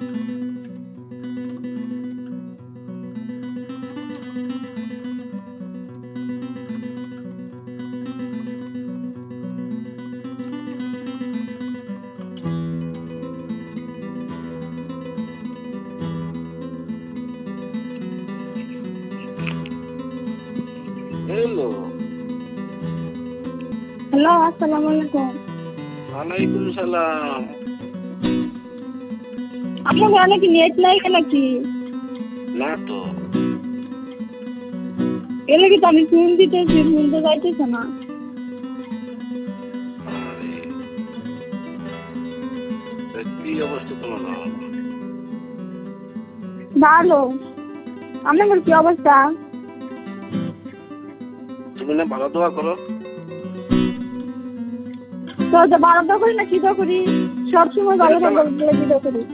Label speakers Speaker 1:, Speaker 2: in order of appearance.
Speaker 1: Hello.
Speaker 2: Hello, আসসালামু আলাইকুম।
Speaker 1: ওয়ালাইকুম সালাম।
Speaker 2: আপনার ঘরে কি নেট নাই নাকি?
Speaker 1: না তো।
Speaker 2: এলে কি তো আমি ফোন দিতেছি, ফোন তো যাইতেছে না।
Speaker 1: আরে কি অবস্থা তোমার?
Speaker 2: ভালো। আপনার কি অবস্থা?
Speaker 1: তুমি না ভালো দোয়া করো।
Speaker 2: তো ভালো তো করি না কি তো করি, সবসময় ভালো থাকবো বলে কি তো করি।